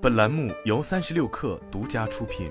本栏目由36氪独家出品。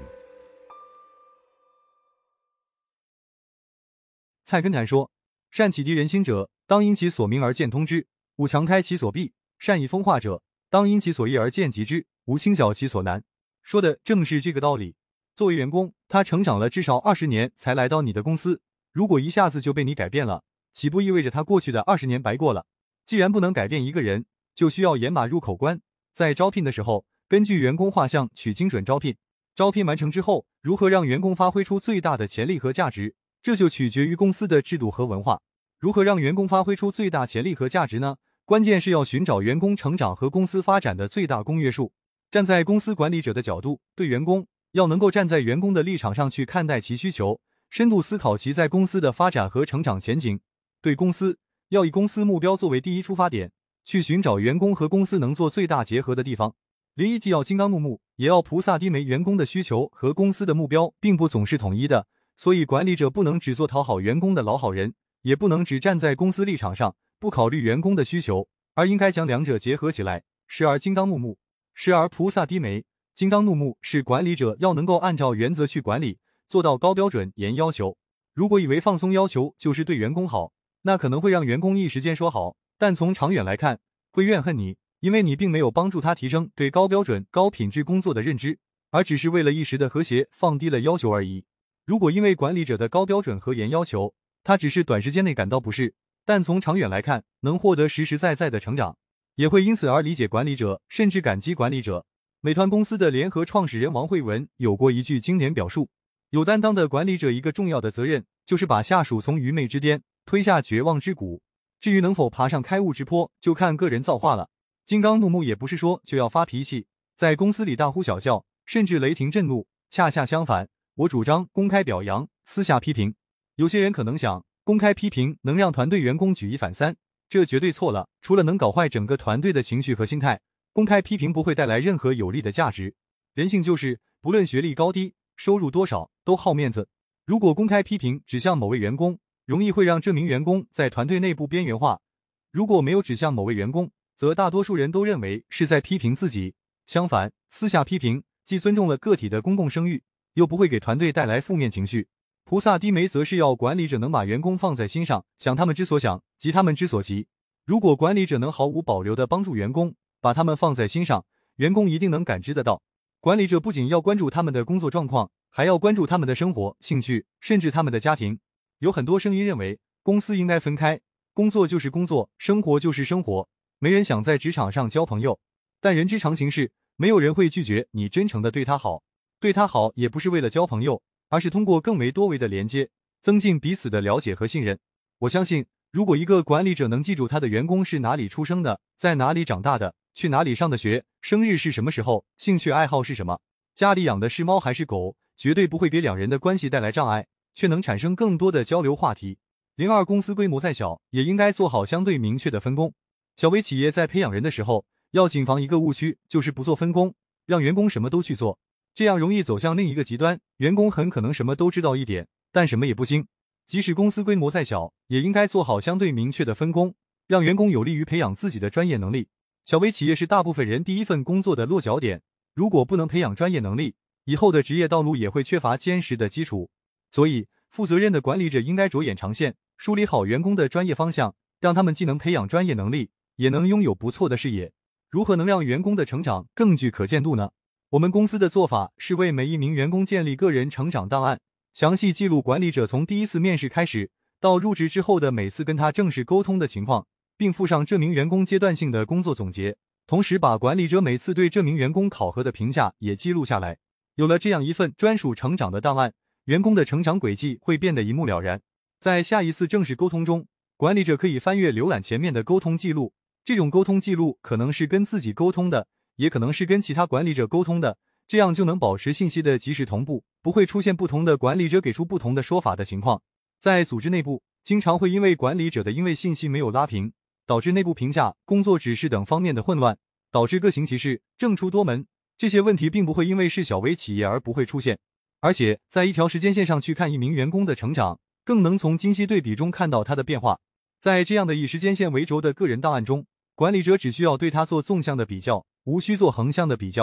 蔡根谭说：“善启迪人心者，当因其所明而见通之；吾强开其所闭，善以风化者，当因其所易而见极之；吾轻小其所难。”说的正是这个道理。作为员工，他成长了至少20年才来到你的公司，如果一下子就被你改变了，岂不意味着他过去的20年白过了？既然不能改变一个人，就需要严马入口关。在招聘的时候，根据员工画像取精准招聘。招聘完成之后，如何让员工发挥出最大的潜力和价值，这就取决于公司的制度和文化。如何让员工发挥出最大潜力和价值呢？关键是要寻找员工成长和公司发展的最大公约数。站在公司管理者的角度，对员工要能够站在员工的立场上去看待其需求，深度思考其在公司的发展和成长前景。对公司，要以公司目标作为第一出发点，去寻找员工和公司能做最大结合的地方。联谊既要金刚怒目，也要菩萨低眉。员工的需求和公司的目标并不总是统一的，所以管理者不能只做讨好员工的老好人，也不能只站在公司立场上不考虑员工的需求，而应该将两者结合起来，时而金刚怒目，时而菩萨低眉。金刚怒目是管理者要能够按照原则去管理，做到高标准严要求。如果以为放松要求就是对员工好，那可能会让员工一时间说好，但从长远来看会怨恨你，因为你并没有帮助他提升对高标准高品质工作的认知，而只是为了一时的和谐放低了要求而已。如果因为管理者的高标准和严要求，他只是短时间内感到不适，但从长远来看能获得实实在在的成长，也会因此而理解管理者，甚至感激管理者。美团公司的联合创始人王慧文有过一句经典表述：有担当的管理者一个重要的责任，就是把下属从愚昧之巅推下绝望之谷。至于能否爬上开悟之坡，就看个人造化了。金刚怒目也不是说就要发脾气，在公司里大呼小叫，甚至雷霆震怒，恰恰相反，我主张公开表扬，私下批评。有些人可能想，公开批评能让团队员工举一反三，这绝对错了。除了能搞坏整个团队的情绪和心态，公开批评不会带来任何有利的价值。人性就是，不论学历高低，收入多少，都好面子。如果公开批评指向某位员工，容易会让这名员工在团队内部边缘化；如果没有指向某位员工，则大多数人都认为是在批评自己。相反，私下批评既尊重了个体的公共声誉，又不会给团队带来负面情绪。菩萨低眉则是要管理者能把员工放在心上，想他们之所想，急他们之所急。如果管理者能毫无保留地帮助员工，把他们放在心上，员工一定能感知得到。管理者不仅要关注他们的工作状况，还要关注他们的生活、兴趣，甚至他们的家庭。有很多声音认为，公司应该分开，工作就是工作，生活就是生活，没人想在职场上交朋友。但人之常情是，没有人会拒绝你真诚地对他好。对他好也不是为了交朋友，而是通过更为多维的连接，增进彼此的了解和信任。我相信，如果一个管理者能记住他的员工是哪里出生的，在哪里长大的，去哪里上的学，生日是什么时候，兴趣爱好是什么，家里养的是猫还是狗，绝对不会给两人的关系带来障碍，却能产生更多的交流话题。公司规模再小，也应该做好相对明确的分工。小微企业在培养人的时候，要谨防一个误区，就是不做分工，让员工什么都去做，这样容易走向另一个极端，员工很可能什么都知道一点，但什么也不精。即使公司规模再小，也应该做好相对明确的分工，让员工有利于培养自己的专业能力。小微企业是大部分人第一份工作的落脚点，如果不能培养专业能力，以后的职业道路也会缺乏坚实的基础。所以，负责任的管理者应该着眼长线，梳理好员工的专业方向，让他们既能培养专业能力，也能拥有不错的视野。如何能让员工的成长更具可见度呢？我们公司的做法是为每一名员工建立个人成长档案，详细记录管理者从第一次面试开始到入职之后的每次跟他正式沟通的情况，并附上这名员工阶段性的工作总结，同时把管理者每次对这名员工考核的评价也记录下来。有了这样一份专属成长的档案，员工的成长轨迹会变得一目了然。在下一次正式沟通中，管理者可以翻阅浏览前面的沟通记录，这种沟通记录可能是跟自己沟通的，也可能是跟其他管理者沟通的，这样就能保持信息的及时同步，不会出现不同的管理者给出不同的说法的情况。在组织内部，经常会因为管理者的因为信息没有拉平，导致内部评价、工作指示等方面的混乱，导致各行其事，政出多门。这些问题并不会因为是小微企业而不会出现，而且在一条时间线上去看一名员工的成长，更能从精细对比中看到他的变化。在这样的以时间线为轴的个人档案中，管理者只需要对他做纵向的比较，无需做横向的比较。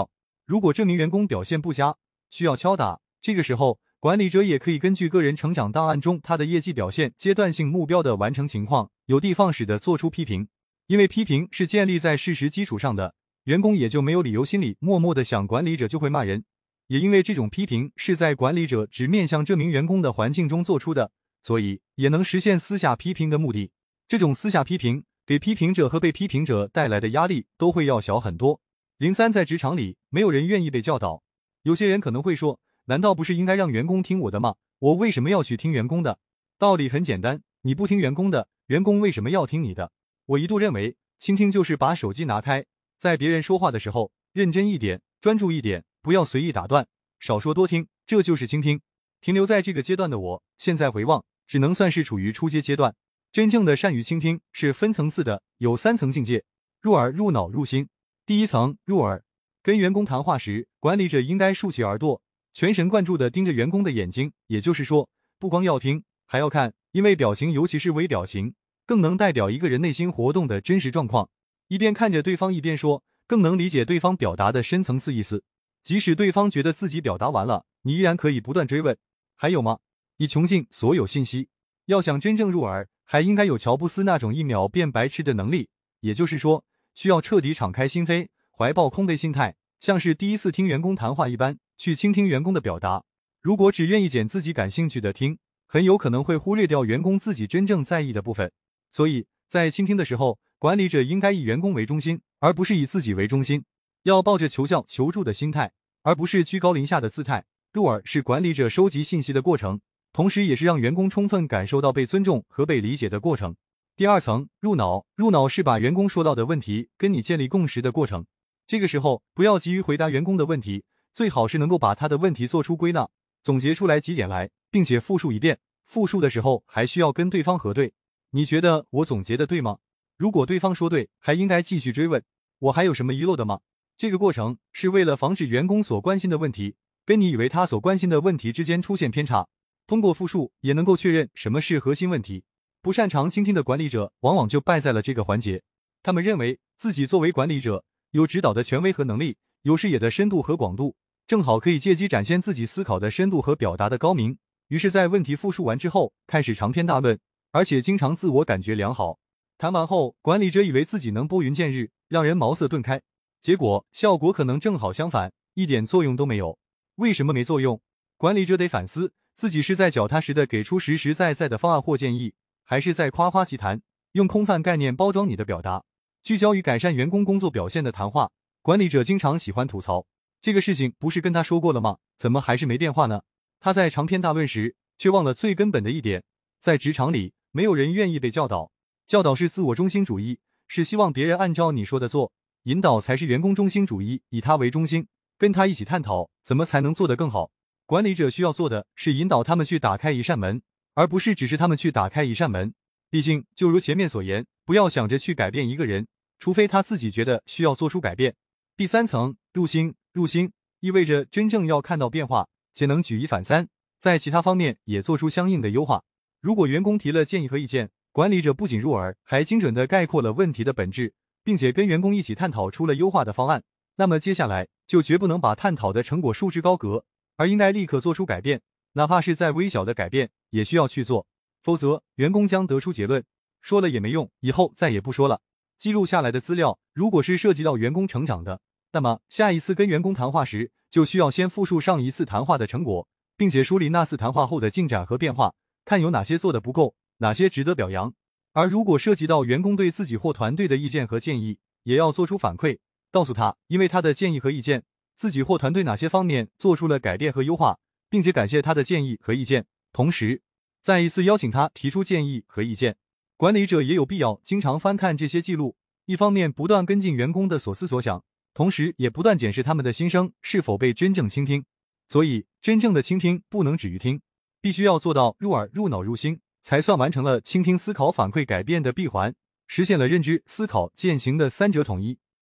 如果这名员工表现不佳，需要敲打，这个时候管理者也可以根据个人成长档案中他的业绩表现、阶段性目标的完成情况，有的放矢地做出批评。因为批评是建立在事实基础上的，员工也就没有理由心里默默地想管理者就会骂人。也因为这种批评是在管理者只面向这名员工的环境中做出的，所以也能实现私下批评的目的。这种私下批评给批评者和被批评者带来的压力都会要小很多。03在职场里，没有人愿意被教导。有些人可能会说，难道不是应该让员工听我的吗？我为什么要去听员工的？道理很简单，你不听员工的，员工为什么要听你的？我一度认为，倾听就是把手机拿开，在别人说话的时候，认真一点，专注一点，不要随意打断，少说多听，这就是倾听。停留在这个阶段的我，现在回望，只能算是处于初阶阶段。真正的善于倾听是分层次的，有3层境界：入耳、入脑、入心。第一层，入耳。跟员工谈话时，管理者应该竖起耳朵，全神贯注地盯着员工的眼睛，也就是说，不光要听，还要看，因为表情，尤其是微表情，更能代表一个人内心活动的真实状况。一边看着对方一边说，更能理解对方表达的深层次意思。即使对方觉得自己表达完了，你依然可以不断追问，还有吗？以穷尽所有信息。要想真正入耳，还应该有乔布斯那种1秒变白痴的能力，也就是说，需要彻底敞开心扉，怀抱空杯心态，像是第一次听员工谈话一般，去倾听员工的表达。如果只愿意捡自己感兴趣的听，很有可能会忽略掉员工自己真正在意的部分。所以，在倾听的时候，管理者应该以员工为中心，而不是以自己为中心。要抱着求教、求助的心态，而不是居高临下的姿态。入耳是管理者收集信息的过程，同时也是让员工充分感受到被尊重和被理解的过程。第2层，入脑。入脑是把员工说到的问题跟你建立共识的过程。这个时候，不要急于回答员工的问题，最好是能够把他的问题做出归纳，总结出来几点来，并且复述一遍。复述的时候还需要跟对方核对，你觉得我总结的对吗？如果对方说对，还应该继续追问，我还有什么遗漏的吗？这个过程是为了防止员工所关心的问题跟你以为他所关心的问题之间出现偏差。通过复述也能够确认什么是核心问题。不擅长倾听的管理者往往就败在了这个环节。他们认为自己作为管理者，有指导的权威和能力，有视野的深度和广度，正好可以借机展现自己思考的深度和表达的高明。于是在问题复述完之后，开始长篇大论，而且经常自我感觉良好。谈完后，管理者以为自己能拨云见日，让人茅塞顿开，结果效果可能正好相反，一点作用都没有。为什么没作用？管理者得反思，自己是在脚踏实地给出实实在在的方案或建议，还是在夸夸其谈，用空泛概念包装你的表达。聚焦于改善员工工作表现的谈话，管理者经常喜欢吐槽，这个事情不是跟他说过了吗？怎么还是没变化呢？他在长篇大论时，却忘了最根本的一点，在职场里，没有人愿意被教导。教导是自我中心主义，是希望别人按照你说的做；引导才是员工中心主义，以他为中心，跟他一起探讨怎么才能做得更好。管理者需要做的是引导他们去打开一扇门，而不是只是他们去打开一扇门。毕竟，就如前面所言，不要想着去改变一个人，除非他自己觉得需要做出改变。第3层，入心。入心意味着真正要看到变化，且能举一反三，在其他方面也做出相应的优化。如果员工提了建议和意见，管理者不仅入耳，还精准地概括了问题的本质，并且跟员工一起探讨出了优化的方案，那么接下来就绝不能把探讨的成果束之高阁，而应该立刻做出改变，哪怕是再微小的改变，也需要去做。否则，员工将得出结论，说了也没用，以后再也不说了。记录下来的资料，如果是涉及到员工成长的，那么下一次跟员工谈话时，就需要先复述上一次谈话的成果，并且梳理那次谈话后的进展和变化，看有哪些做得不够，哪些值得表扬。而如果涉及到员工对自己或团队的意见和建议，也要做出反馈，告诉他，因为他的建议和意见，自己或团队哪些方面做出了改变和优化，并且感谢他的建议和意见。同时，再一次邀请他提出建议和意见。管理者也有必要经常翻看这些记录，一方面不断跟进员工的所思所想，同时也不断检视他们的心声是否被真正倾听。所以，真正的倾听不能止于听，必须要做到入耳、入脑、入心，才算完成了倾听、思考、反馈、改变的闭环，实现了认知、思考、践行的3者统一。